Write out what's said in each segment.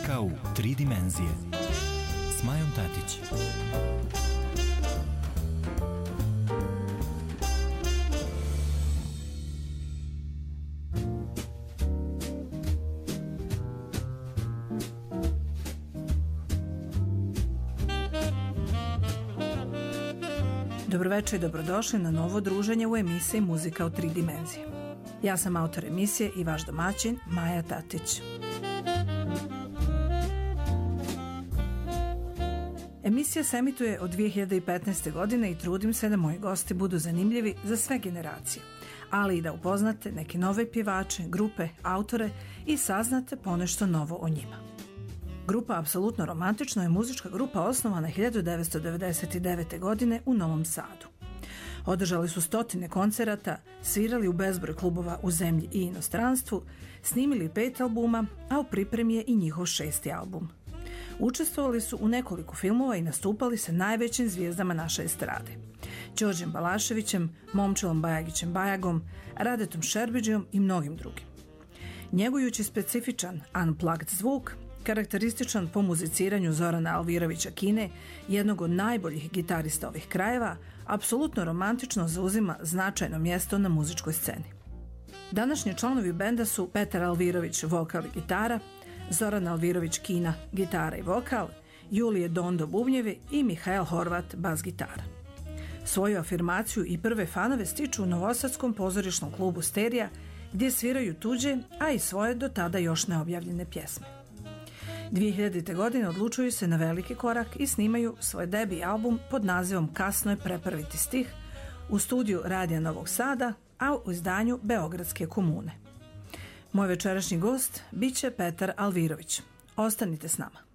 Muzika u 3 dimenzije s Majom Tatić. Dobroveče i dobrodošli na novo druženje u emisiji Muzika u 3 dimenzije. Ja sam autor emisije i vaš domaćin Maja Tatić. Emisija se emituje od 2015. godine i trudim se da moji gosti budu zanimljivi za sve generacije, ali i da upoznate neke nove pjevače, grupe, autore i saznate ponešto novo o njima. Grupa Apsolutno romantično je muzička grupa osnovana 1999. godine u Novom Sadu. Održali su stotine koncerata, svirali u bezbroj klubova u zemlji i inostranstvu, snimili 5 albuma, a u pripremi je i njihov 6. album. Učestvovali su u nekoliko filmova i nastupali sa najvećim zvijezdama naše estrade: Đorđem Balaševićem, Momčilom Bajagićem Bajagom, Radetom Šerbeđijom i mnogim drugim. Njegujući specifičan unplugged zvuk, karakterističan po muziciranju Zorana Alvirovića Kine, jednog od najboljih gitarista ovih krajeva, Apsolutno romantično zauzima značajno mjesto na muzičkoj sceni. Današnji članovi benda su Petar Alvirović, vokal i gitara, Zoran Alvirović Kina, gitara i vokal, Julije Dondo bubnjevi i Mihael Horvat, bas gitara. Svoju afirmaciju i prve fanove stiču u novosadskom pozorišnom klubu Sterija, gdje sviraju tuđe, a i svoje do tada još neobjavljene pjesme. 2000. godine odlučuju se na veliki korak i snimaju svoj debi album pod nazivom Kasno je preprviti stih u studiju Radija Novog Sada, a u izdanju Beogradske komune. Moj večerašnji gost bit će Petar Alvirović. Ostanite s nama.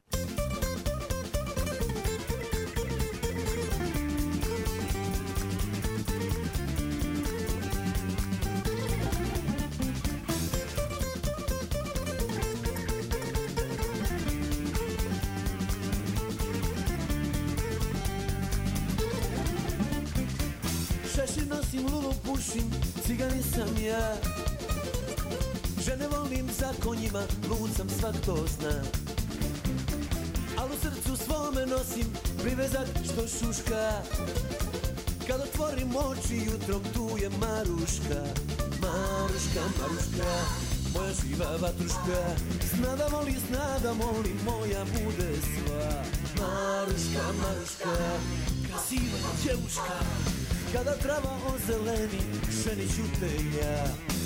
Ciganin sam ja, žene volim za konjima, lud sam, svak to zna. Al u srcu svome nosim privezak što šuška. Kad otvorim oči jutrom, tu je Maruška. Maruška, Maruška, moja živa vatruška. Zna da moli, moja bude sva. Maruška, Maruška, krasiva djevuška. Kada trava ozeleni, ženit ću te ja.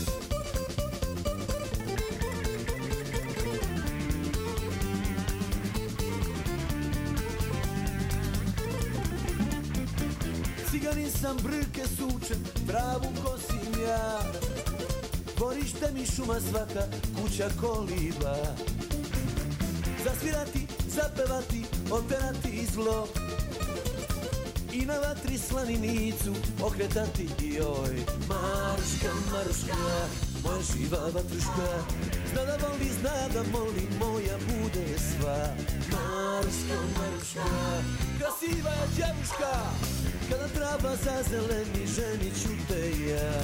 Ciganin sam, brke sučem, travu kosim ja. Dvorište mi šuma svaka, kuća koliba. Zasvirati, zapevati, oterati zlo. I na vatri slaninicu okretati joj. Maruška, Maruška, moja živa vatruška. Zna da moli, moja bude sva. Maruška, Maruška, krasiva je djevuška. Kada trava zazeleni, ženit ću te ja.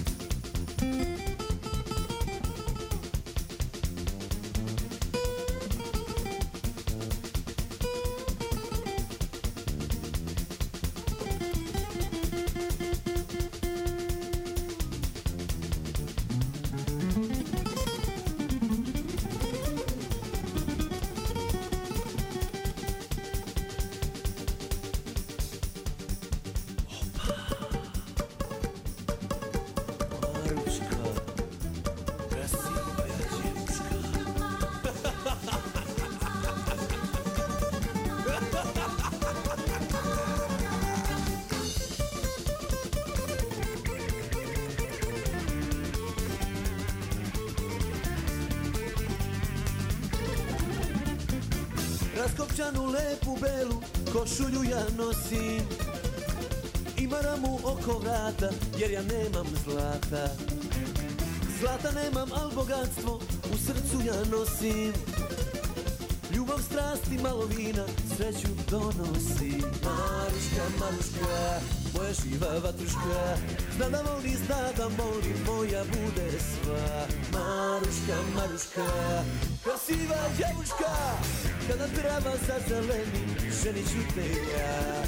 Raskopčanu lepu belu košulju ja nosim i maramu oko vrata jer ja nemam zlata. Zlata nemam, al bogatstvo u srcu ja nosim. Ljubav, strast i malo vina sreću donosi. Maruška, Maruška, moja živa vatruška, zna da voli, zna da moli, moja bude sva. Maruška, Maruška, krasiva djevuška, kada trava zazeleni, ženit ću te ja.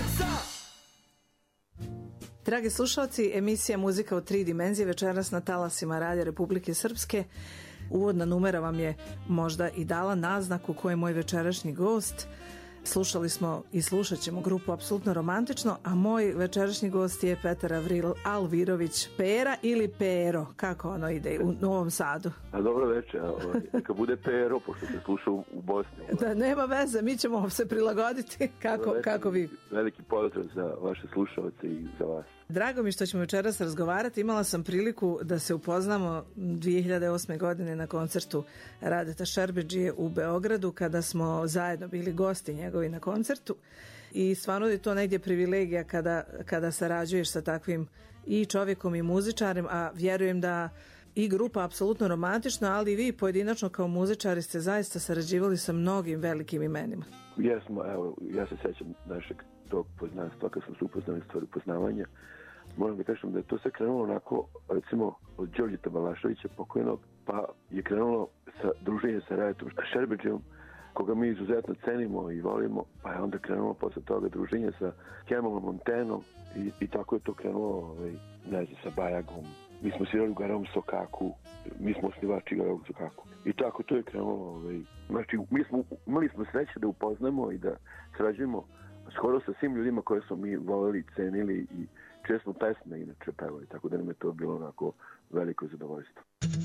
Dragi slušalci, emisija Muzika u 3 dimenzije večeras na talasima Radija Republike Srpske. Uvodna numera vam je možda i dala naznaku ko je moj večerašnji gost. Slušali smo i slušat ćemo grupu Apsolutno romantično, a moj večerašnji gost je Petar Alvirović, Pera ili Pero, kako ono ide u Novom Sadu. A dobro večer, neka bude Pero, pošto se sluša u Bosni. Da, nema veze, mi ćemo se prilagoditi kako vi. Veliki pozdrav za vaše slušalce i za vas. Drago mi što ćemo večeras razgovarati. Imala sam priliku da se upoznamo 2008. godine na koncertu Radeta Šerbedžije u Beogradu, kada smo zajedno bili gosti njegovi na koncertu. I stvarno je to negdje privilegija kada sarađuješ sa takvim i čovjekom i muzičarem, a vjerujem da i grupa Apsolutno romantično, ali i vi pojedinačno kao muzičari ste zaista sarađivali sa mnogim velikim imenima. Jesmo, evo, ja se sjećam našeg tog poznanstva kad smo se upoznali stvari upoznavanja. Moram da kažem da je to sve krenulo onako, recimo, od Đorđeta Balaševića pokojnog, pa je krenulo sa druženjem sa Radetom Šerbedžijom, koga mi izuzetno cenimo i volimo, pa je onda krenulo posle toga druženje sa Kemalom Montenom i tako je to krenulo, ne znam, sa Bajagom. Mi smo svirali u Garavom Sokaku, mi smo osnivači Garavog Sokaku. I tako to je krenulo. Znači, imali smo sreće da upoznamo i da srađujemo skoro sa svim ljudima koje smo mi voleli, cenili i često smo pesme inače pevali, tako da nam je to bilo onako veliko zadovoljstvo.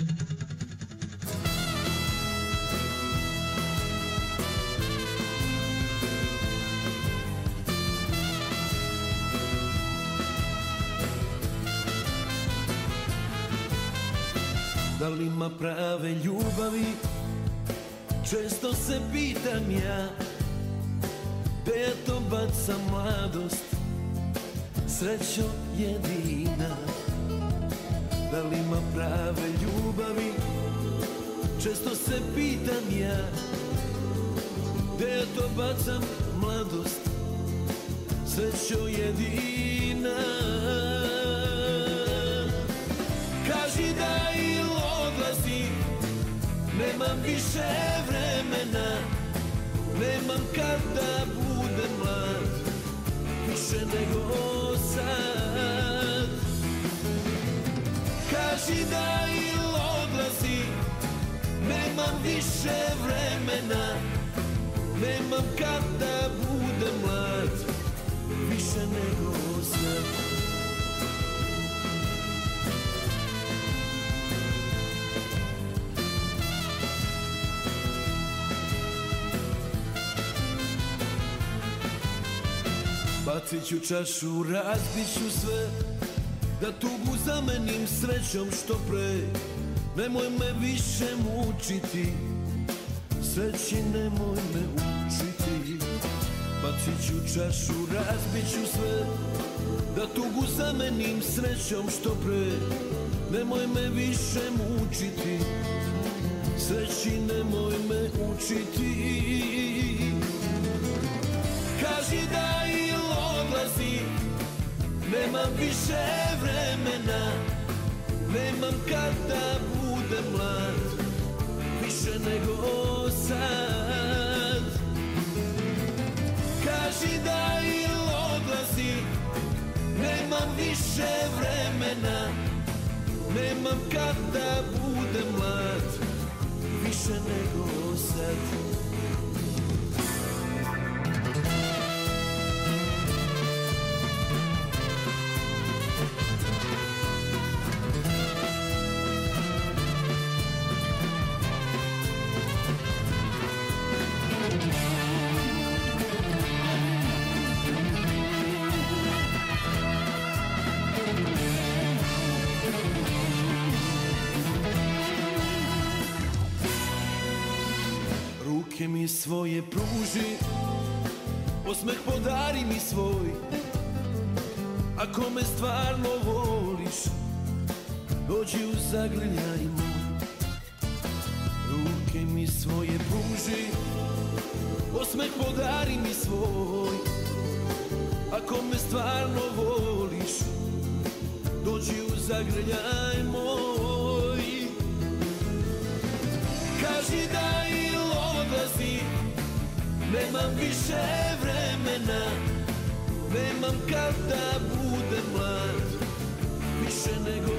Da li ima prave ljubavi? Često se pitam ja, gde ja to bacam mladost, srećo jedina. Da li ima prave ljubavi? Često se pitam ja, gde ja to bacam mladost, srećo jedina. Kaži da ili odlazi, nemam više vremena, nemam kad da budem mlad, više nego sad. Kaži da ili odlazi, nemam više vremena, nemam kad da budem mlad, više nego sad. Bacit ću čašu, razbit ću sve, da tugu zamenim srećom što pre. Nemoj me više mučiti, sreći nemoj me učiti. Bacit ću čašu, razbit ću sve, da tugu zamenim srećom što pre. Nemoj me više mučiti, sreći nemoj me učiti. Kaži da ili odlazi, nemam više vremena, nemam kad da budem mlad, više nego sad. Kaži da ili odlazi, nemam više vremena, nemam kad da budem mlad, više nego sad. Ruke mi svoje pruži, osmeh podari mi svoj. Ako me stvarno voliš, dođi u zagrljaj moj. Ruke ruke mi svoje pruži, osmeh podari mi svoj. Ako me stvarno voliš, dođi u zagrljaj moj. Kaži da ili odlazi, nemam više vremena, nemam kad da budem mlad, više nego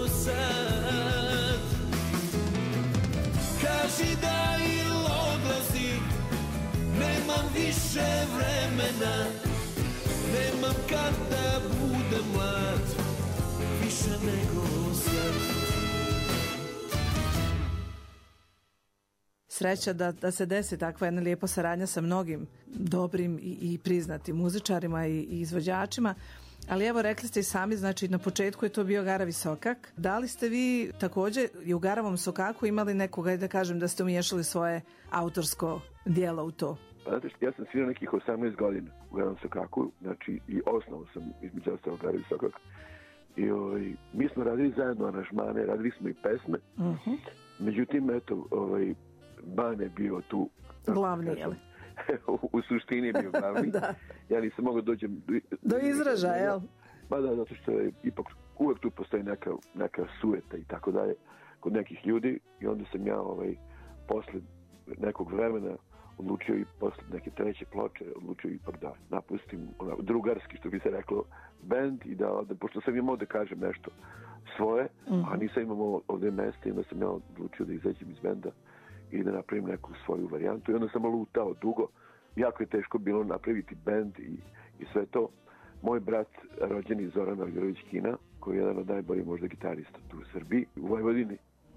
sad. Kaži da ili odlazi, nemam više vremena, nemam kad da budem mlad, više nego sad. Sreća da se desi takva jedna lijepa saradnja sa mnogim dobrim i priznatim muzičarima i izvođačima. Ali evo, rekli ste i sami, znači na početku je to bio Garavi sokak. Da li ste vi također i u Garavom sokaku imali nekoga, da kažem, da ste umiješali svoje autorsko djelo u to? Znate što, ja sam svirao nekih 18 godina u Garavom sokaku, znači i osnovu sam između ostalog Garavi sokak. I mi smo radili zajedno aranžmane, radili smo i pesme. Međutim, eto, Bane je bio tu glavni, jel? U suštini je bio glavni. Da. Ja nisam mogao dođem do izražaja, jel? Pa da, zato što je ipak uvek tu postoji neka sueta i tako dalje kod nekih ljudi i onda sam ja posle nekog vremena odlučio i posle neke treće ploče odlučio ipak da napustim drugarski, što bi se reklo, bend i da pošto sam imao da kažem nešto svoje, a nisam imao ovdje mesta i onda sam ja odlučio da izađem iz benda i da napravim neku svoju varijantu i onda sam lutao dugo. Jako je teško bilo napraviti bend i sve to. Moj brat, rođeni Zoran Algirović Kina, koji je jedan od najboljih možda gitarista tu u Srbiji, u Vojvodini,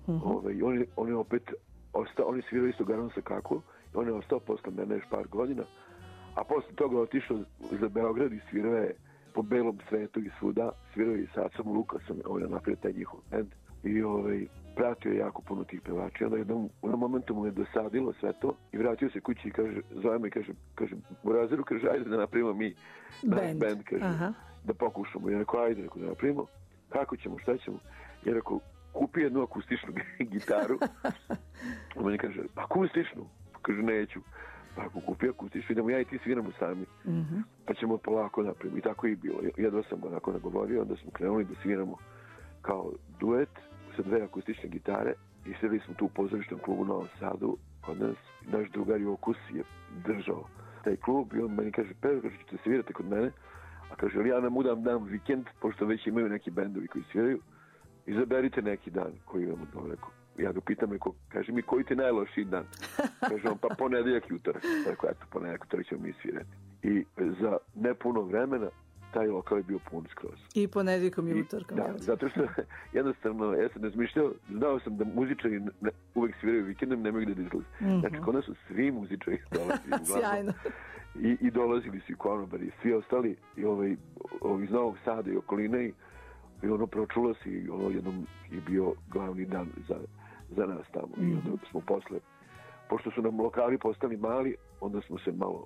on je opet ostao, on je svirao isto Garavom sokaku i on je ostao posle mene još par godina, a posle toga otišao za Beograd i svirao je po belom svetu i svuda, svirao je i sa Acom Lukasom, on je napravio taj njihov bend i pratio je jako puno tih pevača. Onda u jednom momentu mu je dosadilo sve to i vratio se kući i kaže, zove me i kaže, Burazeru, kaže, ajde da napravimo mi band, kaže, da pokušamo. I rekao, ajde, da napravimo. Kako ćemo, šta ćemo? I rekao, kupi jednu akustičnu gitaru. On meni kaže, akustičnu? Kaže, neću. Pa ako kupi akustičnu, idemo ja i ti sviramo sami. Pa ćemo polako napravimo. I tako je bilo. Jedva sam onako nagovorio, onda smo krenuli da sviramo kao duet sa dve akustične gitare i svirali smo tu u pozorišnom klubu u Novom Sadu kod nas. Naš drugar Jokus je držao taj klub i on meni kaže, Pero, kaže, ćete svirati kod mene, a kaže, ali ja nam dam vikend, pošto već imaju neki bendovi koji sviraju, izaberite neki dan koji imamo dobro. Rekao, ja ga pitam, kaže mi, koji ti najlošiji dan? Kaže on, pa ponedeljak i utorak. Rekao, eto, ponedeljak, utorak ćemo mi svirati. I za nepuno vremena taj lokal je bio pun skroz. I ponedjeljkom i utorkom. Da, zato što jednostavno, ja sam razmišljao, znao sam da muzičari uvek sviraju vikendom, nemaju gde da izlazi. Znači, kod nas su svi muzičari dolazili. Sjajno. I dolazili su i konobari, svi ostali, i iz Novog Sada i okoline, i pročulo se, i jednom je bio glavni dan za nas tamo. I onda smo posle, pošto su nam lokali postali mali, onda smo se malo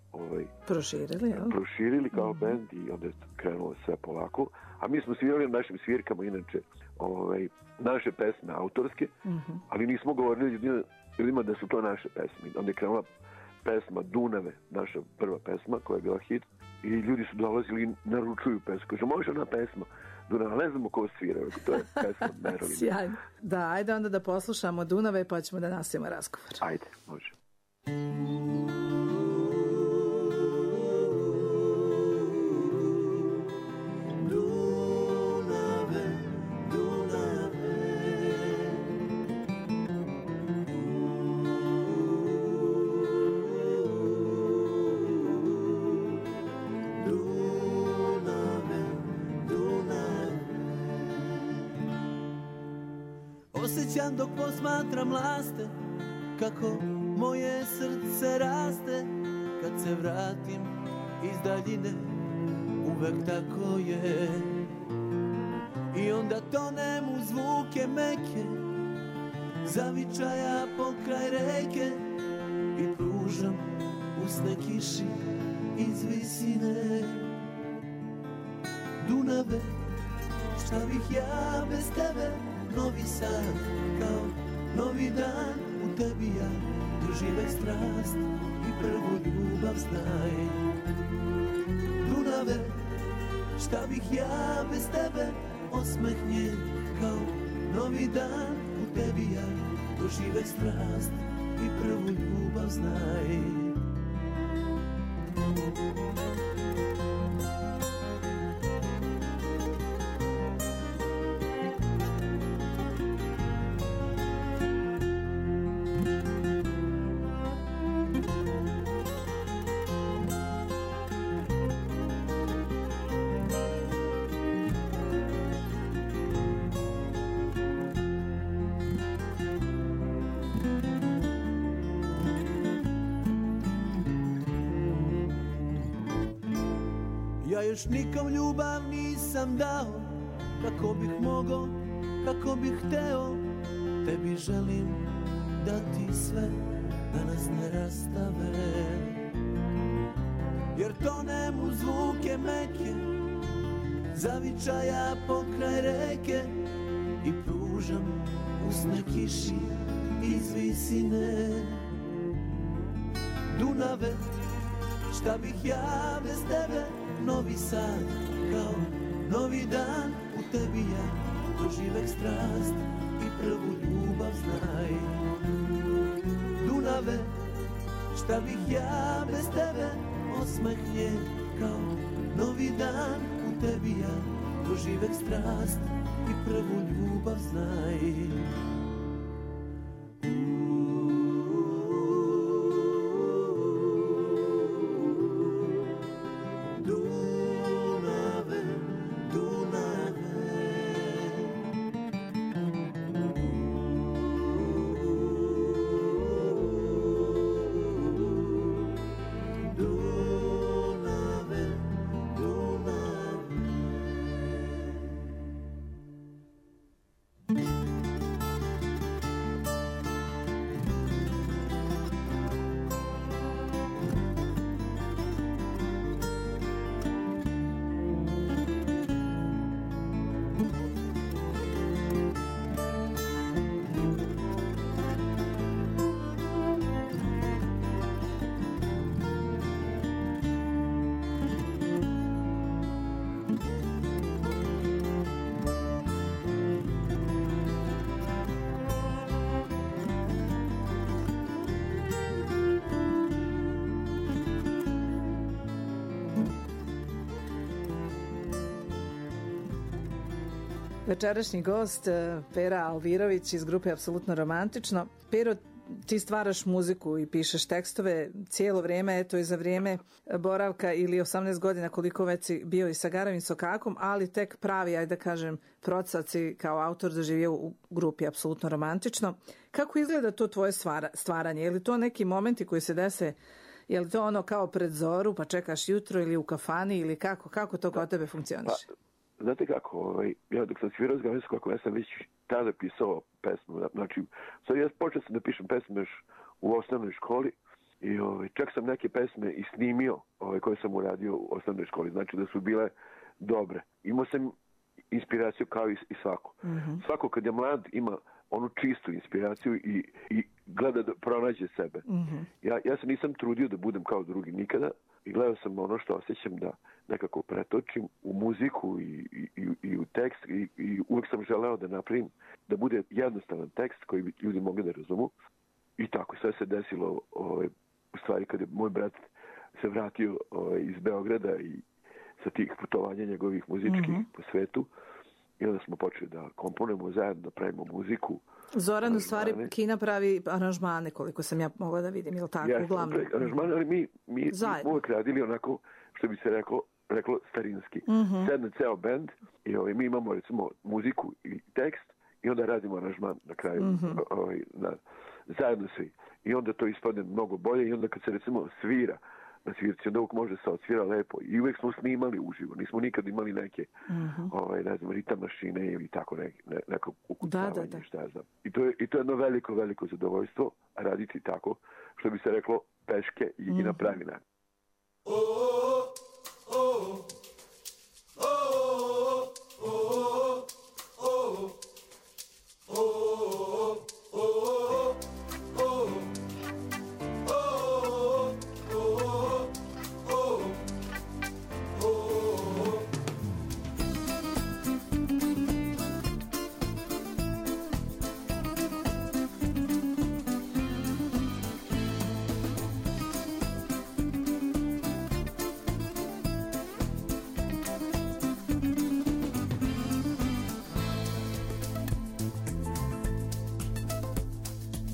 proširili kao bend i onda je krenulo sve polako. A mi smo svirali na našim svirkama, inače, naše pesme autorske, ali nismo govorili ljudima da su to naše pesme. Onda je krenula pesma Dunave, naša prva pesma koja je bila hit, i ljudi su dolazili i naručuju pesmu. Kaže, može ona pesma Dunava, ne znamo ko svira, to je pesma Merlina. Sjajno. Da, ajde onda da poslušamo Dunave pa ćemo da nastavimo razgovor. Ajde, može. Osjećam dok posmatram laste, kako moje srce raste. Kad se vratim iz daljine, uvek tako je. I onda tonem u zvuke meke, zavičaja pokraj reke, i pružam usne kiši iz visine. Dunave, šta bih ja bez tebe? Novi san, kao novi dan, u tebi ja dožive strast i prvu ljubav znaj. Dunave, šta bih ja bez tebe, osmehnjen kao novi dan. U tebi ja dožive strast i prvu ljubav znaj. Ja još nikom ljubav nisam dao, kako bih mogao, kako bih hteo. Tebi želim dati sve, da nas ne rastave. Jer tonem u zvuke meke, zavičaja pokraj reke i pružam usne kiši iz visine. Dunave, šta bih ja bez tebe, Novi Sad kao novi dan. U tebi ja doživeh strast i prvu ljubav znaj. Dunave, šta bih ja bez tebe, osmehnjen kao novi dan. U tebi ja doživeh strast i prvu ljubav znaj. Večerašnji gost Pera Alvirović iz grupe Apsolutno romantično. Pero, ti stvaraš muziku i pišeš tekstove cijelo vrijeme, eto i za vrijeme boravka ili 18 godina koliko već si bio i sa Garavim Sokakom, ali tek pravi, ajde da kažem, procvat si kao autor doživio u grupi Apsolutno romantično. Kako izgleda to tvoje stvaranje? Je li to neki momenti koji se dese, je li to ono kao pred zoru pa čekaš jutro ili u kafani ili kako to kod tebe funkcioniše? Znate kako, ja dok sam svirao s Garavim Sokakom, ja sam već tada pisao pesmu. Znači, sad ja počeo sam da pišem pesme još u osnovnoj školi i čak sam neke pesme i snimio koje sam uradio u osnovnoj školi. Znači da su bile dobre. Imao sam inspiraciju kao i svako. Mm-hmm. Svako kad je mlad ima onu čistu inspiraciju i gleda da pronađe sebe. Mm-hmm. Ja se nisam trudio da budem kao drugi nikada i gledao sam ono što osjećam da nekako pretočim u muziku i u tekst i uvek sam želeo da napravim da bude jednostavan tekst koji bi ljudi mogli da razumu. I tako sve se desilo u stvari kad je moj brat se vratio iz Beograda i sa tih putovanja njegovih muzičkih po svetu. I onda smo počeli da komponujemo zajedno, da pravimo muziku. Zoran u stvari Kina pravi aranžmane, koliko sam ja mogla da vidim, je li tako? Uglavnom. Aranžmane, ali mi smo uvek radili onako, što bi se reklo starinski. Mm-hmm. Sedne ceo bend i mi imamo recimo muziku i tekst i onda radimo aranžman na kraju. Mm-hmm. Zajedno svi. I onda to ispadne mnogo bolje i onda kad se recimo svira na svirci, onda uvijek može se odsvira lepo. I uvijek smo snimali uživo. Nismo nikad imali neke ne znam, ritam mašine ili tako neko ukucavanje, šta ja znam. I to je jedno veliko, veliko zadovoljstvo raditi tako, što bi se reklo peške i na pravi način.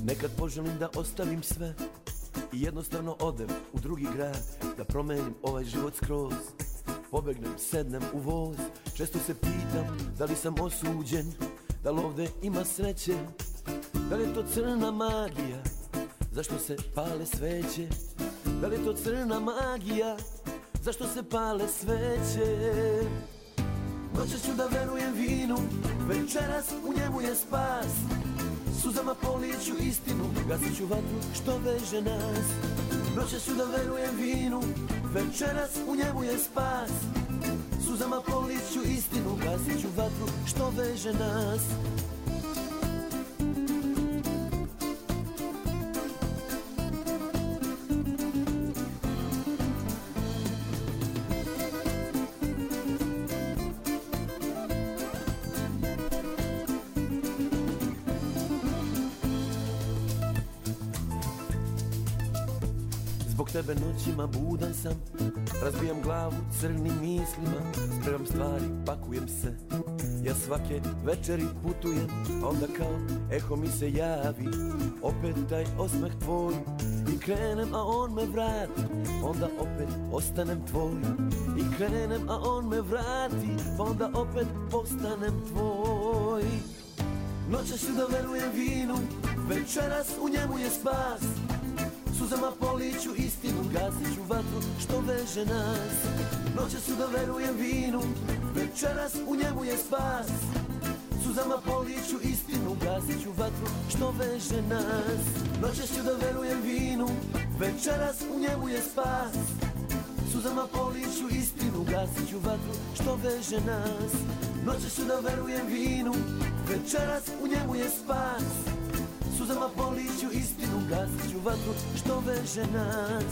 Nekad poželim da ostavim sve i jednostavno odem u drugi grad, da promenim ovaj život skroz. Pobegnem, sednem u voz, često se pitam da li sam osuđen, da li ovde ima sreće, da li je to crna magija, zašto se pale sveće, da li je to crna magija, zašto se pale sveće. Noćas ću da verujem vinu, večeras u njemu je spas, suzama polijeću istinu, gasit ću vatru što veže nas. Noćas ću da verujem vinu, večeras u njemu je spas, suzama polijeću istinu, gasit ću vatru što veže nas. Zbog tebe noćima budan sam, razbijam glavu crnim mislima, spremam stvari, pakujem se. Ja svake večeri putujem, a onda kao eho mi se javi opet taj osmeh tvoj. I krenem, a on me vrati, onda opet ostanem tvoj. I krenem, a on me vrati, onda opet postanem tvoj. Noćas ću da verujem vinu, večeras u njemu je spas, suzama poliću istinu, gasit ću vatru što veže nas. Noćas ću da verujem vinu, večeras u njemu je spas, suzama poliću istinu, gasit ću vatru što veže nas. Noćas ću da verujem vinu, večeras u njemu je spas, suzama poliću istinu, gasit ću vatru što veže nas. Noćas ću da verujem vinu, večeras u njemu je spas, suzama poliću istinu, gasit ću vatru što veže nas.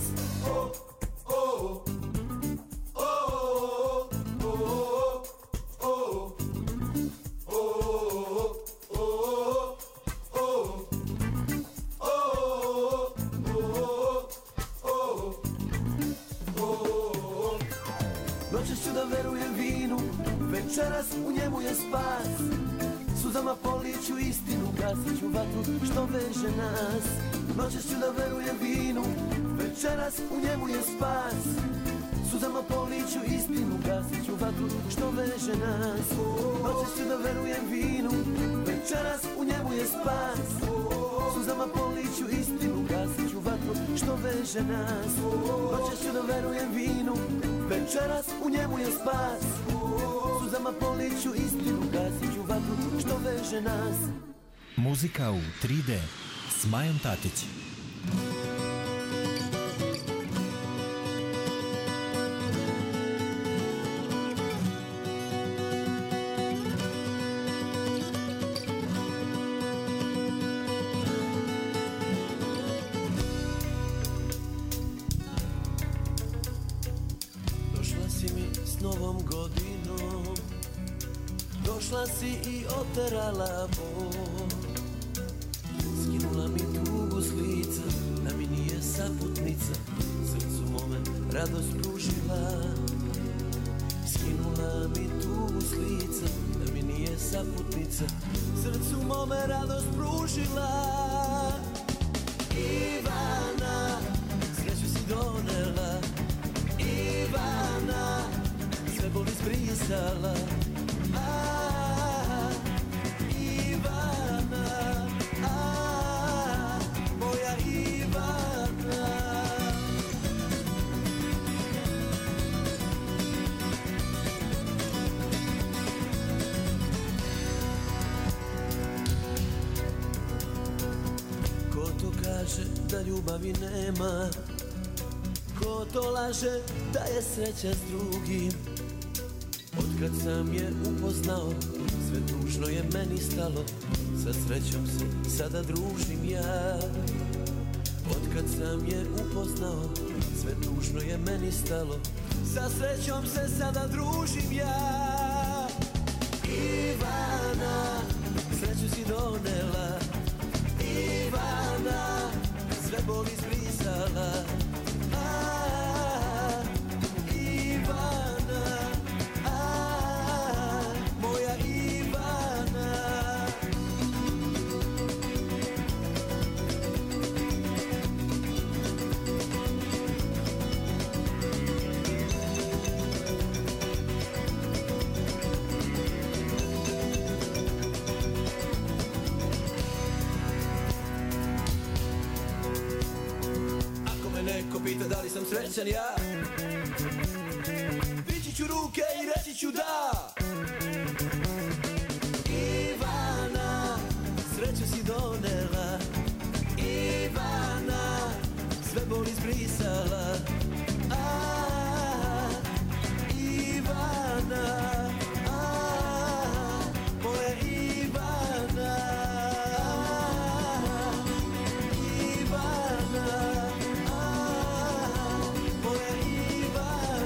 Noćas ću da verujem vinu, večeras u njemu je spas, suzama poliću istinu, gasit ću vatru što veže nas. Noćas ću da verujem vinu, večeras u njemu je spas, suzama poliću istinu, gasit ću vatru što veže nas. Noćas ću da verujem vinu, večeras u njemu je spas, suzama poliću istinu, gasit ću vatru što veže nas. Noćas ću da verujem vinu, večeras u njemu je spas, suzama poliću istinu, gasit ću vatru što veže nas. Muzika u 3D s Majom Tatić. Došla si mi s novom godinom, došla si i oterala bol, skinula mi tugu s lica, da mi nije saputnica, srcu mome radost pružila. Skinula mi tugu s lica, da mi nije saputnica, srcu mome radost pružila. Ivana, sreću si donela, Ivana, sve boli zbrisala. Ivana, moja Ivana. Ko to kaže da ljubavi nema, ko to laže da je sreća s drugim. Otkad sam je upoznao, sve tužno je meni stalo, sa srećom se sada družim ja. Otkad sam je upoznao, sve tužno je meni stalo, sa srećom se sada družim ja. Ivana, sreću si donela, Ivana, sve boli zbrisala. Ivana, moja Ivana. pita da li sam srećan ja. Dići ću ruke i reći ću da. Ivana, sreću si donela. Ivana, sve boli zbrisala. Ivana, moja Ivana. Ivana, moja Ivana.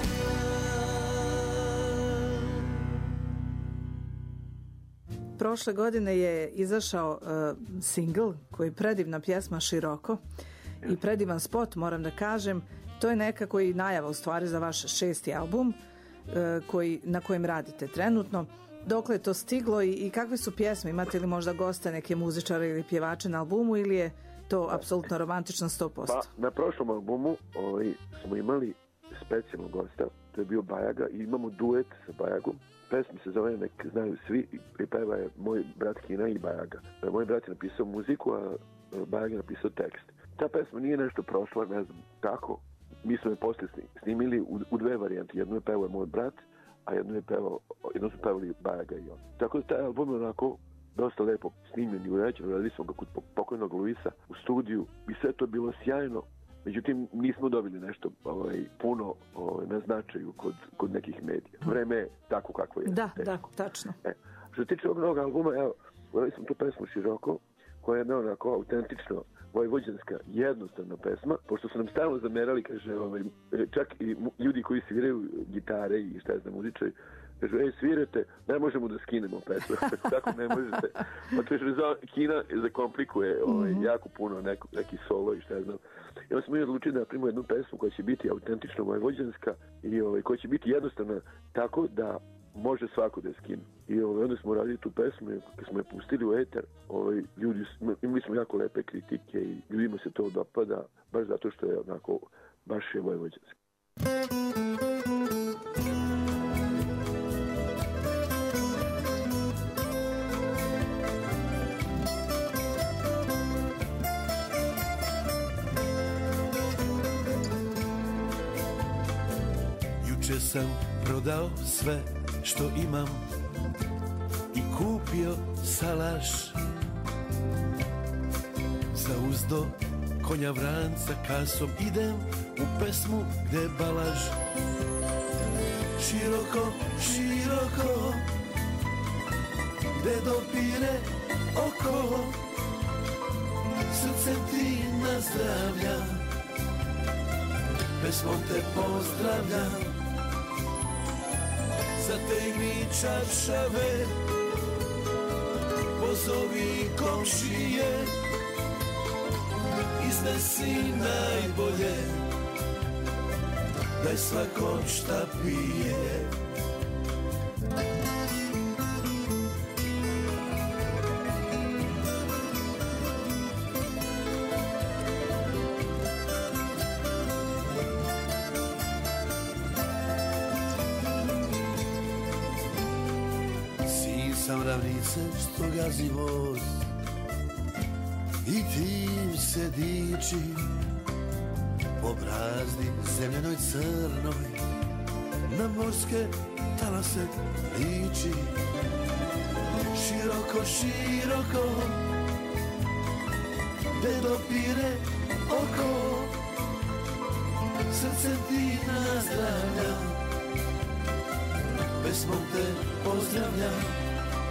Prošle godine je izašao singl koji je predivna pjesma Široko i predivan spot, moram da kažem. To je nekako i najava u stvari za vaš 6. album na kojem radite trenutno. Dokle je to stiglo i kakve su pjesme? Imate li možda goste, neke muzičare ili pjevače na albumu ili je to apsolutno romantično 100%? Pa, na prošlom albumu smo imali specijalnog gosta, to je bio Bajaga i imamo duet sa Bajagom. Pesma se zove Nek znaju svi i peva je moj brat Kina i Bajaga. Moj brat je napisao muziku, a Bajaga je napisao tekst. Ta pesma nije nešto prošla, ne znam kako. Mi smo je poslije snimili u dve varijante. Jednu je pevao moj brat, a jednu su pevali Bajaga i on. Tako da taj album je onako dosta lepo snimljen i uređen. Radili smo ga kod pokojnog Luisa u studiju i sve to je bilo sjajno. Međutim, nismo dobili nešto puno na značaju kod nekih medija. Vreme je tako kako je. Da, tačno. Što se tiče ovog novog albuma, evo, gledali smo tu pesmu Široko, koja je jedna onako autentično vojvođanska, jednostavna pesma, pošto su nam stalno zamerali, kaže, čak i ljudi koji sviraju gitare i šta je za muzičari, kaže, svirate, ne možemo da skinemo pesmu, tako ne možete. Pa to je Kina zakomplikuje jako puno neki solo i šta je znam. I onda smo odlučili da napravimo jednu pesmu koja će biti autentično vojvođanska i koja će biti jednostavna tako da može svako da je skine. I onda smo radili tu pesmu i kad smo je pustili u eter, imali smo jako lepe kritike i ljudima se to dopada, baš zato što je onako, baš je vojvođanski. Juče sam prodao sve što imam i kupio salaš, zauzdo konja vranca, kasom idem u pesmu gde je balaž. Široko, široko, gde dopire oko, srcem ti nazdravljam, pesmom te pozdravljam. Zategni čaršave, pozovi komšije, iznesi najbolje, daj svakom šta pije. Sam ravnice što gazi voz i tim se diči po brazdi zemljenoj crnoj, na morske talase liči. Široko, široko, gde dopire oko, srcem ti nazdravljam, pesmom te pozdravljam.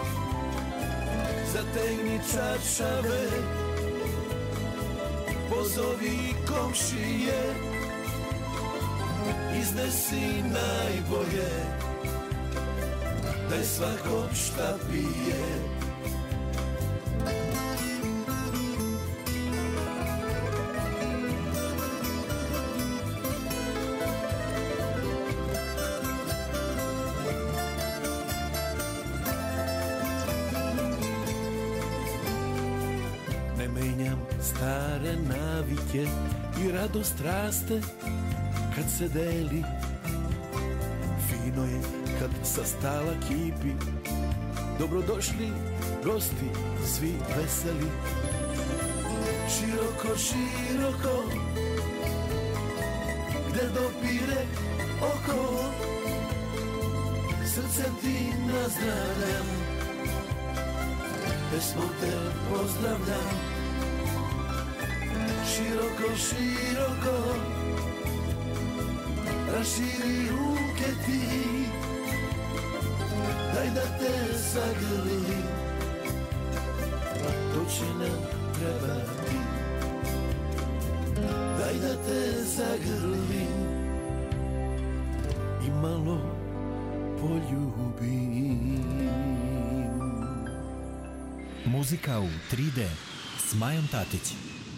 Zategni čaršave, pozovi komšije, iznesi najbolje, daj svakom šta pije. Stare navike i radost raste kad se deli. Fino je kad sa stala kipi, dobrodošli gosti svi veseli. Široko, široko, dopire oko, srcem ti nazdravljam, pesmom te pozdravljam. Široko, široko, raširi ruke ti, daj da te zagrlim, to će nam trebati. Daj da te zagrlim i malo poljubim. Muzika u 3D s Majom Tatić.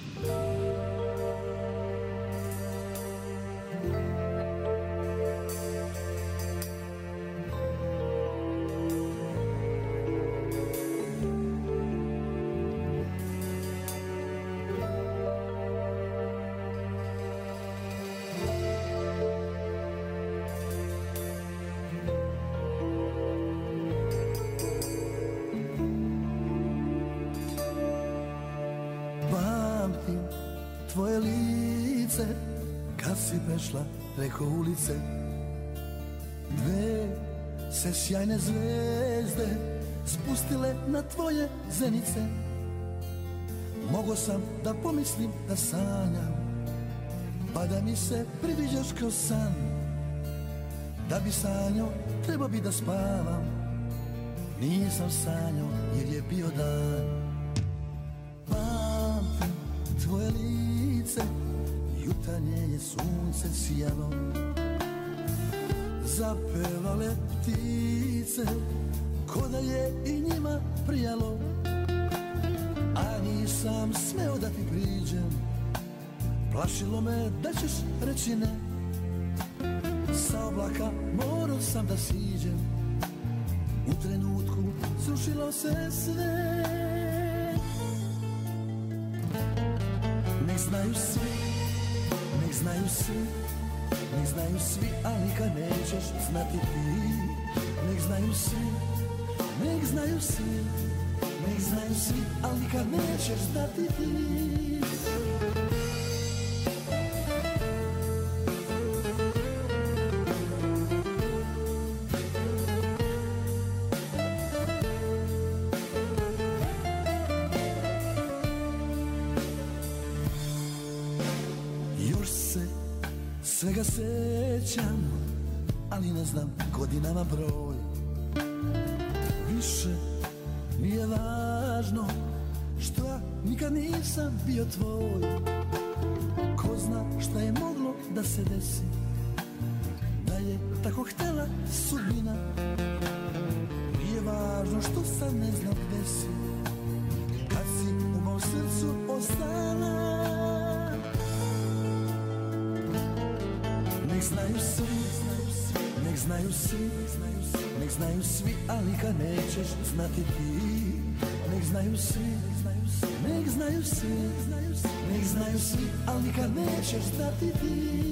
Tvoje lice kad si prešla preko ulice, dve se sjajne zvezde spustile na tvoje zenice. Mogo sam da pomislim da sanjam, pa da mi se priviđaš kroz san. Da bi sanjao, treba bi da spavam, nisam sanjao jer je bio dan. Pamtim tvoje lice, jutarnje je sunce sijalo, zapevale ptice, ko da je i njima prijalo. A nisam smeo da ti priđem, plašilo me da ćeš reći ne. Sa oblaka morao sam da siđem, u trenutku srušilo se sve. Nek znaju svi, nek znaju svi, nek znaju svi, ali nikad nećeš znati ti. Nek znaju svi, nek znaju svi, nek znaju svi, ali nikad nećeš znati ti. Svega sećam, ali ne znam godinama broj. Više nije važno što ja nikad nisam bio tvoj. Ko zna šta je moglo da se desi, da je tako htela sudbina. Nije važno što sad ne znam gde si, kad si u mom srcu ostala. Nek znaju svi, nek znaju svi, nek znaju svi, ali nikad nećeš znati ti. Nek znaju svi, nek znaju svi, nek znaju svi, ali nikad nećeš znati ti.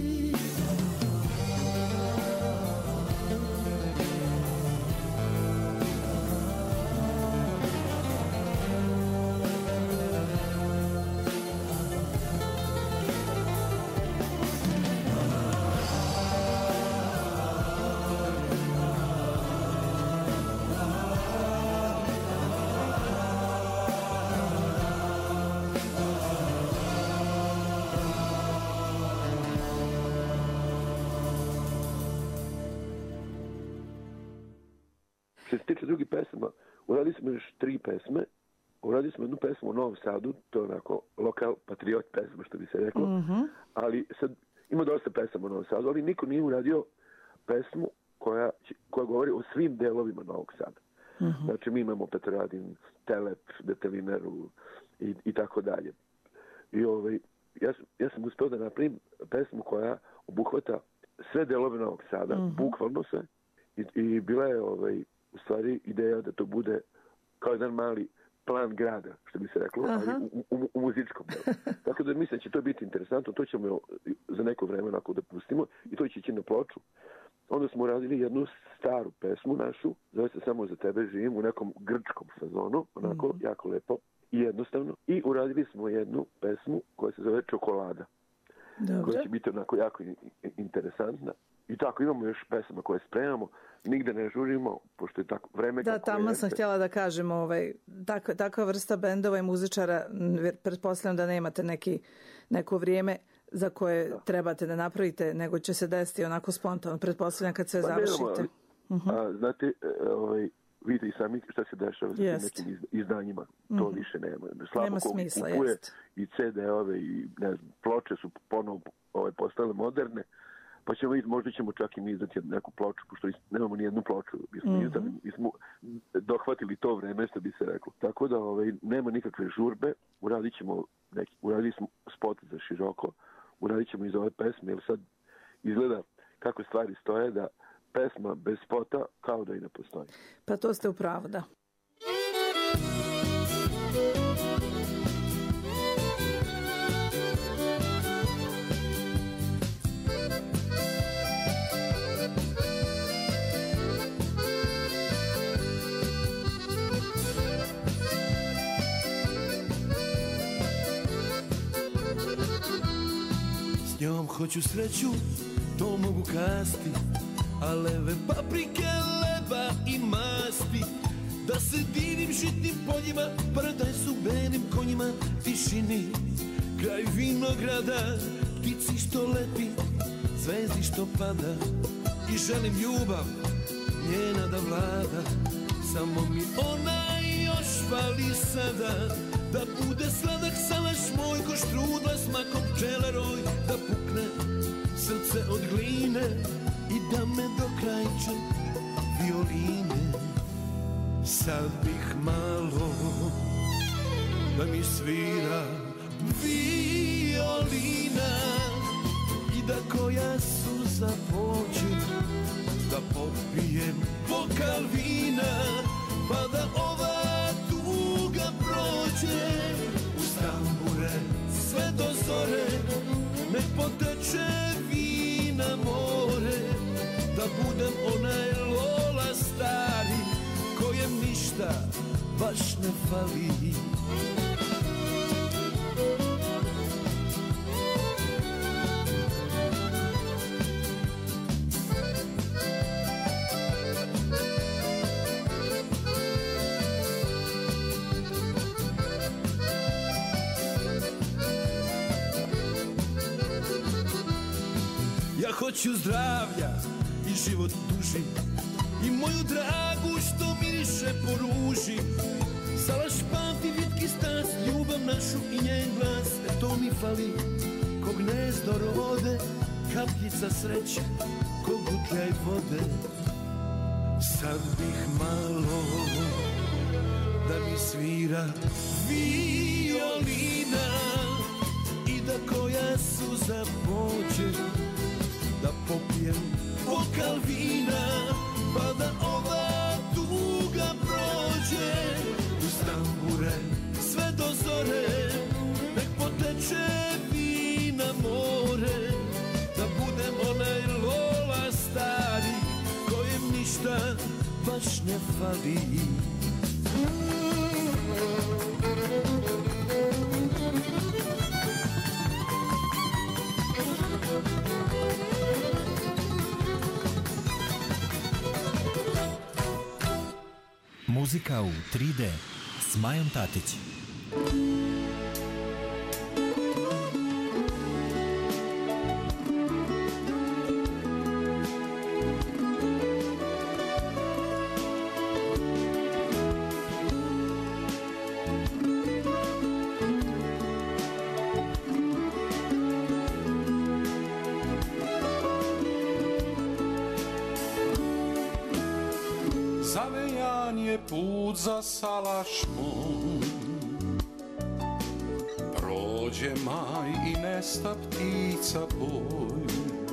Što se tiče drugih pesama, uradili smo još 3 pesme. Uradili smo jednu pesmu u Novom Sadu, to je onako lokal patriot pesma, što bi se reklo. Ali sad ima dosta pesama u Novom Sadu, ali niko nije uradio pesmu koja govori o svim delovima Novog Sada. Znači mi imamo Petrovaradin, Telep, Detelinaru i tako dalje. I ja sam uspeo da napravim pesmu koja obuhvata sve delove Novog Sada, bukvalno sve. I bila je u stvari ideja da to bude kao jedan mali plan grada, što bi se reklo, ali u muzičkom delu. Tako da mislim da će to biti interesantno, to ćemo za neko vreme onako da pustimo i to će ići na ploču. Onda smo uradili jednu staru pesmu našu, zove se Samo za tebe živim, u nekom grčkom fazonu, onako jako lepo i jednostavno. I uradili smo jednu pesmu koja se zove Čokolada. koja će biti onako jako interesantna. I tako imamo još pesama koje spremamo, nigde ne žurimo, pošto je tako vreme kako je. Da, tamo sam htjela da kažem, takva vrsta bendova i muzičara, pretpostavljam da nemate neko vrijeme za koje trebate da napravite, nego će se desiti onako spontano, pretpostavljam kad se završite. Znate, vidite i sami šta se dešava sa nekim izdanjima, to više nema. Nema smisla, jest. I CD-ove i ploče su ponovo postale moderne, pa ćemo vidjeti, možda ćemo čak i mi izdati neku ploču, pošto nemamo ni jednu ploču, mi smo dohvatili to vreme, što bi se reklo. Tako da nema nikakve žurbe, uradili smo spot za široko, uradit ćemo iz ove pesme, jer sad izgleda kako stvari stoje, da pesma bez spota kao da i ne postoji. Pa to ste u pravu, da. S njom hoću sreću, to mogu kasti, a leve paprike, leba i masti. Da se divim žitnim poljima, prdaj su benim konjima, tišini, kraj vinograda, ptici što leti, zvezdi što pada. I želim ljubav, njena da vlada, samo mi ona još fali sada. Da bude sladak salaš moj, ko štrudla s makom pčelaroj, da pukne srce od gline i da me dokrajče violine. Sad bih malo da mi svira violina i da koja suza pođe, da popijem bokal vina, pa da ova tuga prođe. Uz tambure sve do zore, nek poteče vina more, da budem onaj Lola stari, kojem ništa baš ne fali. Ja hoću zdravlja i život duži, i moju dragu što miriše po ruži. Salaš pamti vitki stas, ljubav našu i njen glas, to mi fali, ko gnezdo rode, kapljica sreće, ko gutljaj vode. Sad bih malo da mi svira violina i da koja suza pođe, da popijem bokal vina, pa da ova tuga prođe. Uz tambure sve do zore, nek poteče vina more, da budem onaj Lola stari, kojem ništa baš ne fali. Muzika u 3D s Majom Tatić. Zavejan je put za Salaš moj, prođe maj i nesta ptica boj.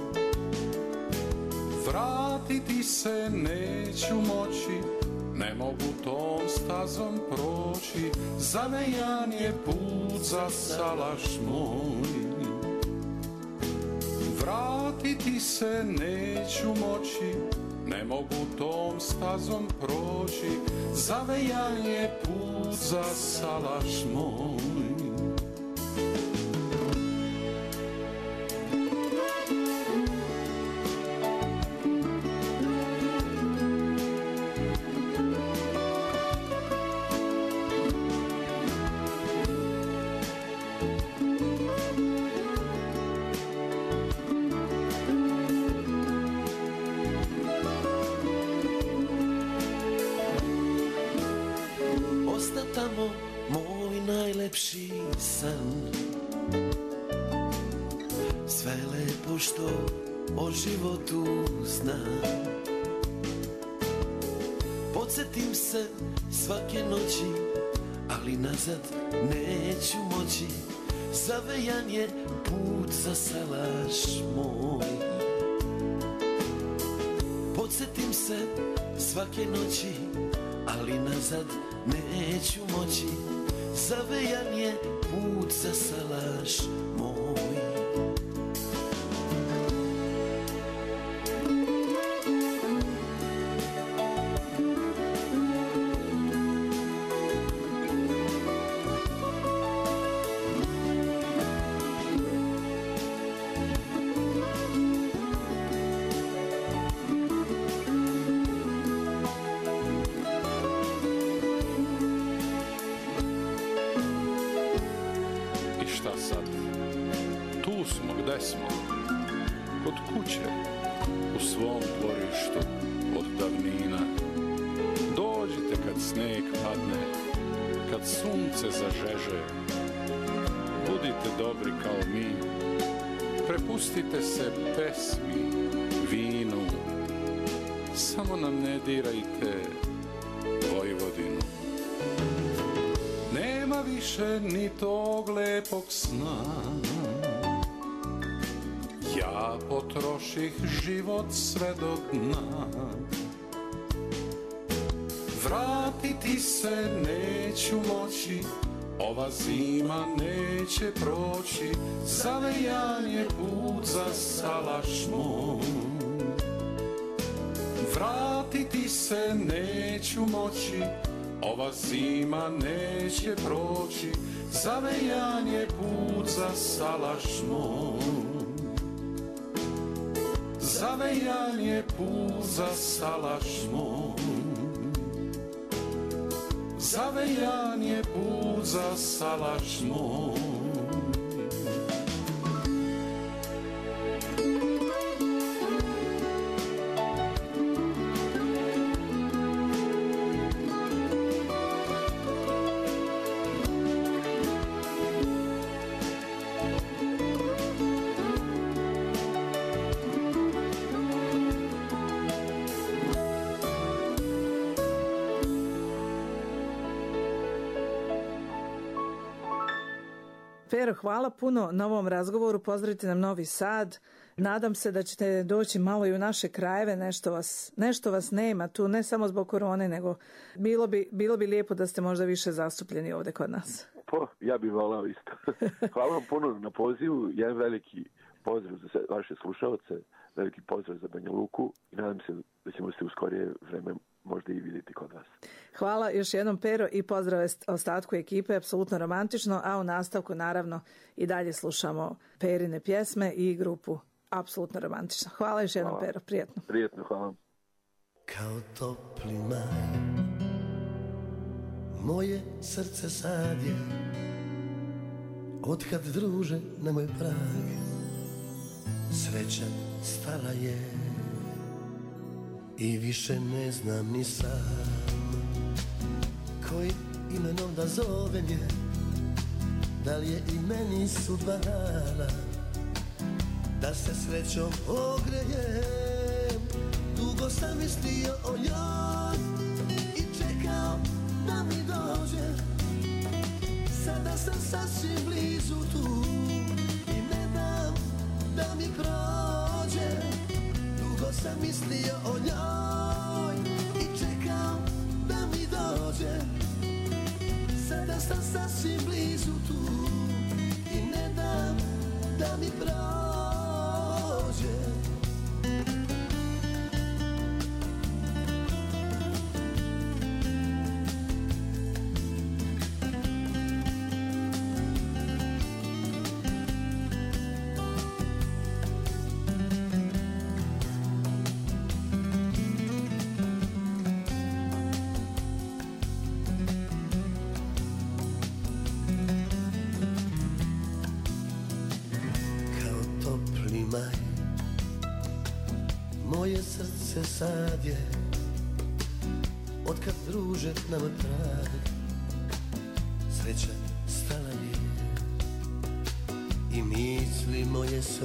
Vratiti se neću moći, ne mogu tom stazom proći. Zavejan je put za Salaš moj, vratiti se neću moći, ne mogu tom stazom proći. Zavejan je put za Salaš moj. san. Sve je lepo što o životu znam. Podsjetim se svake noći, ali nazad neću moći. Zavejan je put za salaš moj. Podsjetim se svake noći, ali nazad neću moći. Zavejan je put za salaš moj. Smo kod kuće u svom dvorištu od davnina. Dođite kad sneg padne, kad sunce zažeže. Budite dobri kao mi, prepustite se pesmi, vinu. Samo nam ne dirajte Vojvodinu. Nema više ni tog lepog sna. Ja potroših život sve do dna. Vratiti se neću moći, ova zima neće proći. Zavejan je put za salaš moj. Vratiti se neću moći, ova zima neće proći. Zavejan je put za salaš moj. Zavejan je put za salaš moj. Zavejan je put za salaš moj. Pero, hvala puno na ovom razgovoru, pozdravite nam Novi Sad. Nadam se da ćete doći malo i u naše krajeve, nešto vas nema tu, ne samo zbog korone, nego bilo bi lijepo da ste možda više zastupljeni ovdje kod nas. Ja bih volao isto. Hvala vam puno na pozivu, jedan veliki pozdrav za vaše slušalce, veliki pozdrav za Banja Luku i nadam se da ćemo se u skorije vreme možda i vidjeti kod vas. Hvala još jednom, Pero, i pozdrav ostatku ekipe, apsolutno romantično, a u nastavku naravno i dalje slušamo Perine pjesme i grupu apsolutno romantično. Hvala još jednom, Pero, prijetno. Prijetno, hvala. Kao topli maj, moje srce sad je, otkad druže na moj prag, sreća stala je. I više ne znam ni sam kojim imenom da zovem je, da li je i meni sudba dala da se srećom ogrejem. Dugo sam mislio o njoj i čekao da mi dođe, sada sam sasvim blizu tu i ne dam da mi prođe. Dugo sam mislio o njoj i čekao da mi dođe, sada sam sasvim blizu tu i ne dam da mi prođe. Moje srce sad je, otkad druže nam trag, sreća stala je. i misli moje sve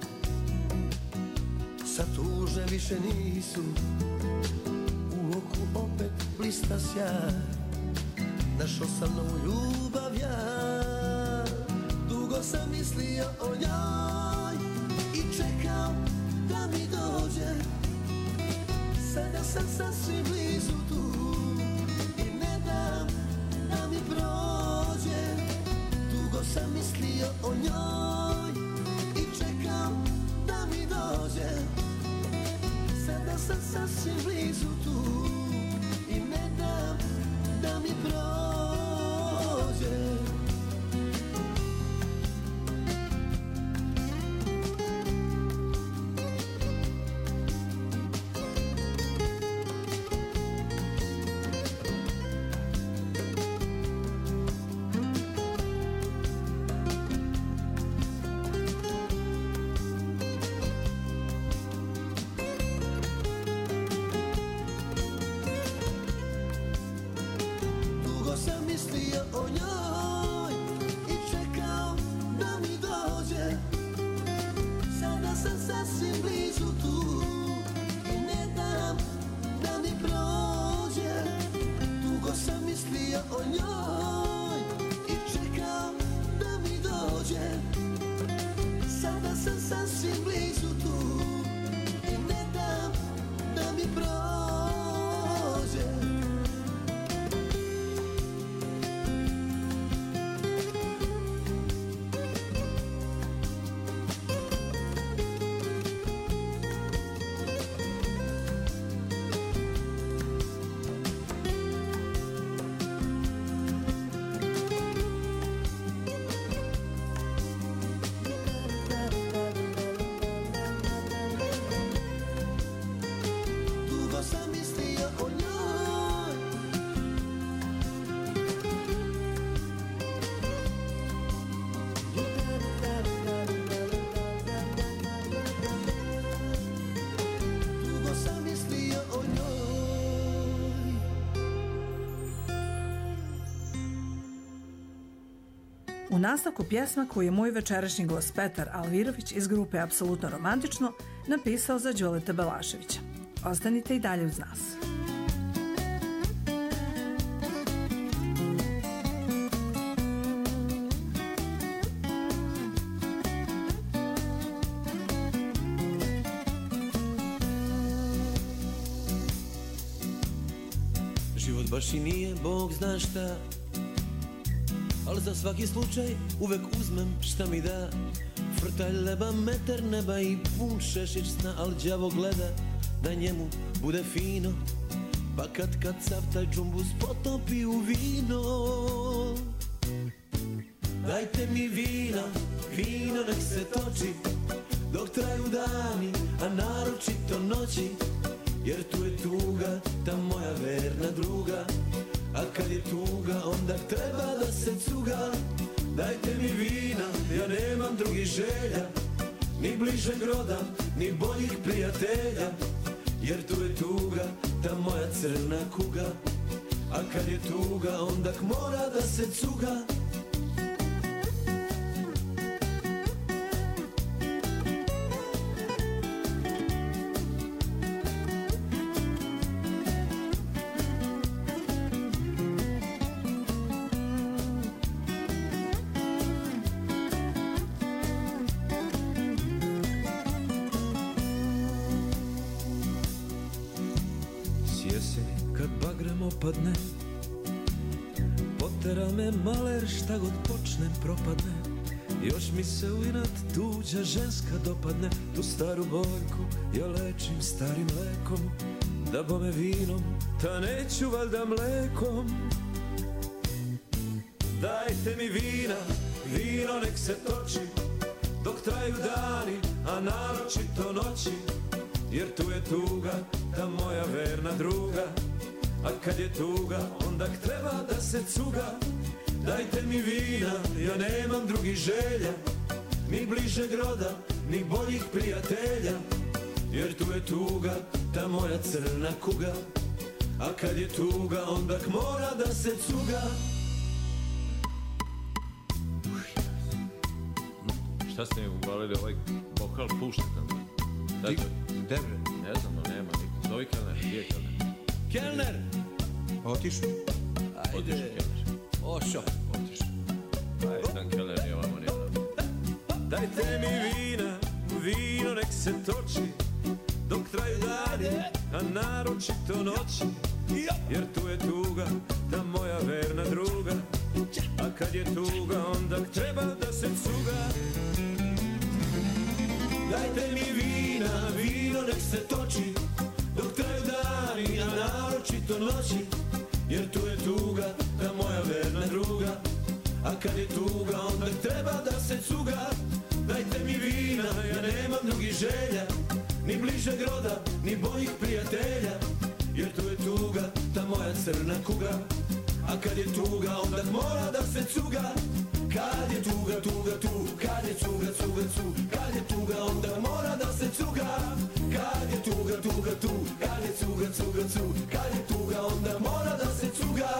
sa tužne više nisu. U oku opet blista sjaj, našao sam novu ljubav ja. Dugo sam mislio o njoj i čekao da mi dođe. Sada sam sasvim blizu tu i ne dam da mi prođe. Dugo sam mislio o njoj i čekao da mi dođe. Sada sam sasvim blizu tu i ne dam da mi prođe. U nastavku pjesma koju je moj večerašnji gost Petar Alvirović iz grupe Apsolutno romantično napisao za Đoleta Balaševića. Ostanite i dalje uz nas. Život baš i nije, Bog zna šta, ali za svaki slučaj uvek uzmem šta mi da. Frtalj leba, metar neba i pun šešić sna, al đavo gleda da njemu bude fino, pa kad sav taj džumbus potopi u vino. Dajte mi vina, vino nek se toči, dok traju dani, a naročito noći, jer tu je tuga, ta moja verna druga. A kad je tuga, onda treba da se cuga. Dajte mi vina, ja nemam drugih želja, ni bližeg roda, ni boljih prijatelja, jer tu je tuga, ta moja crna kuga. A kad je tuga, onda mora da se cuga. Padne, potera me maler, šta god počnem propadne. Još mi se u inat tuđa ženska dopadne. Tu staru boljku ja lečim starim lekom, da bome vinom, ta neću valjda mlekom. Dajte mi vina, vino nek se toči, dok traju dani, a naročito noći, jer tu je tuga, ta moja verna druga. A kad je tuga, onda treba da se cuga. Dajte mi vina, ja nemam drugih želja, ni bližeg roda, ni boljih prijatelja, jer tu je tuga, ta moja crna kuga. A kad je tuga, onda mora da se cuga. Šta ste mi uvalili ovaj bokal, pušta tamo? Debre? Ne znam, ali nema niko. Zovi kelner, gdje je kelner? Kelner! Otišu. Otišu kelner. Ošo. Otišu. Pa jedan kelner nije ovamo nije tamo. Dajte mi vina, vino nek se toči, dok traju dani, a naročito noći, jer tu je tuga, ta moja verna druga, a kad je tuga onda treba da se cuga. Dajte mi vina, vino nek se toči, dok traju dani, a naročito noći, jer tu je tuga, ta moja verna druga, a kad je tuga onda treba da se cuga. Dajte mi vina, ja nemam drugih želja, ni bližeg roda, ni boljih prijatelja, jer tu je tuga, ta moja crna kuga, a kad je tuga onda mora da se cuga. Kad je tuga, tuga, tu, kad je cuga, cuga, cu, kad je tuga onda mora da se cuga. Kad je tuga, tuga, tu, kad je cuga, cuga, cu, kad je tuga onda mora da se cuga.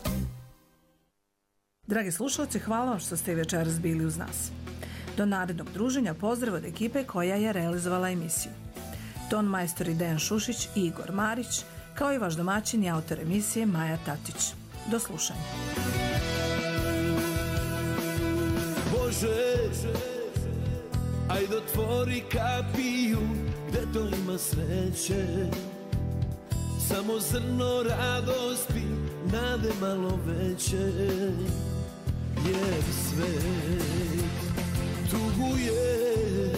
Dragi slušalci, hvala vam što ste i večeras bili uz nas. Do narednog druženja pozdrav od ekipe koja je realizovala emisiju. Ton majstori Dejan Šušić i Igor Marić, kao i vaš domaćin i autor emisije Maja Tatić. Do slušanja. Bože, ajde otvori kapiju, gde to ima sreće. Samo zrno radosti, nade malo veće, jer svet tuguje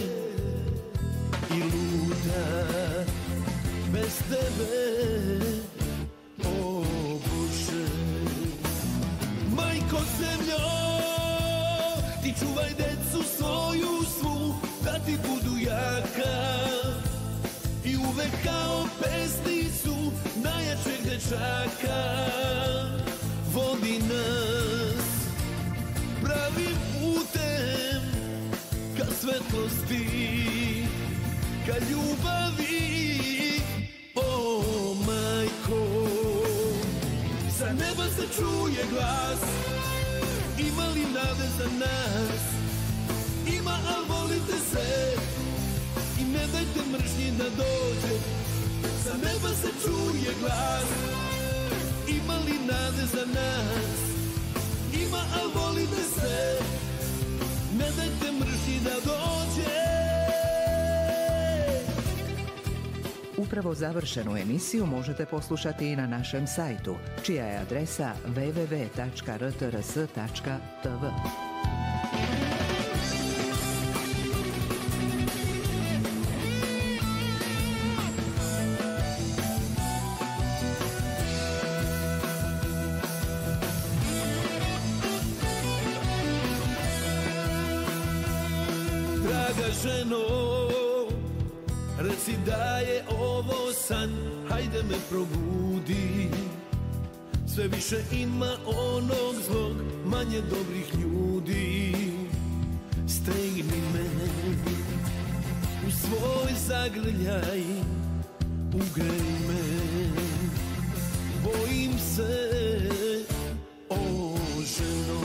i luta bez tebe, o Bože. Majko zemljo, ti čuvaj decu svoju svu, da ti budu jaka i uvek kao pesnicu najjačeg dečaka. Vodi nas pravim putem ka svetlosti, ka ljubavi, o majko. Sa neba se čuje glas, ima li nade za nas? Ima, al volite se i ne dajte mržnji da dođe. Sa neba se čuje glas, ima li nade za nas? Ima, al volite se, ne dajte mržnji da dođe. Upravo završenu emisiju možete poslušati i na našem sajtu, čija je adresa www.rtrs.tv. Draga ženo, reci da je ovo san, hajde me probudi. Sve više ima onog zlog, manje dobrih ljudi. Stegni me u svoj zagrljaj, ugrej me, bojim se, o ženo.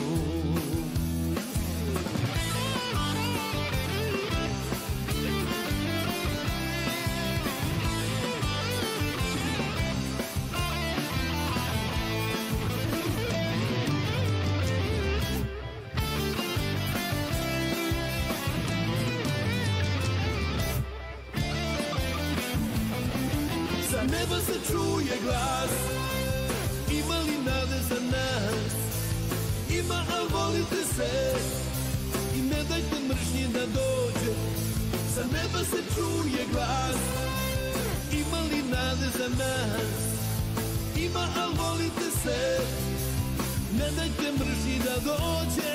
Neba se čuje glas, ima li nade za nas? Ima, al volite se i ne dajte mržnji da dođe. Sa neba se čuje glas, ima li nade za nas? Ima, al volite se, ne dajte mržnji da dođe.